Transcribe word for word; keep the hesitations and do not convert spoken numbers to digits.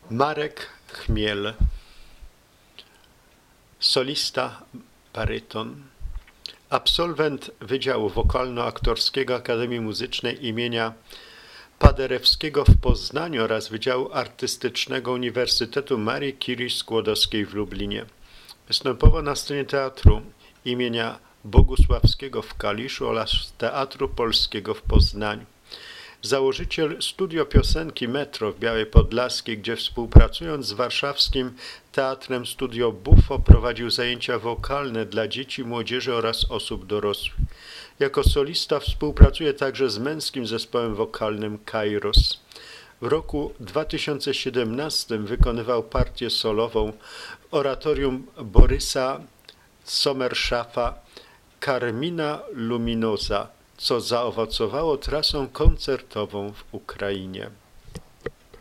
Marek Chmiel, solista, baryton, absolwent Wydziału Wokalno-Aktorskiego Akademii Muzycznej imienia Paderewskiego w Poznaniu oraz Wydziału Artystycznego Uniwersytetu Marii Curie Skłodowskiej w Lublinie. Występował na scenie Teatru imienia Bogusławskiego w Kaliszu oraz Teatru Polskiego w Poznaniu. Założyciel Studio Piosenki Metro w Białej Podlaskiej, gdzie współpracując z warszawskim Teatrem Studio Buffo prowadził zajęcia wokalne dla dzieci, młodzieży oraz osób dorosłych. Jako solista współpracuje także z męskim zespołem wokalnym Kairos. W roku dwa tysiące siedemnastym wykonywał partię solową w oratorium Borysa Sommerschaffa Carmina Luminosa, co zaowocowało trasą koncertową w Ukrainie.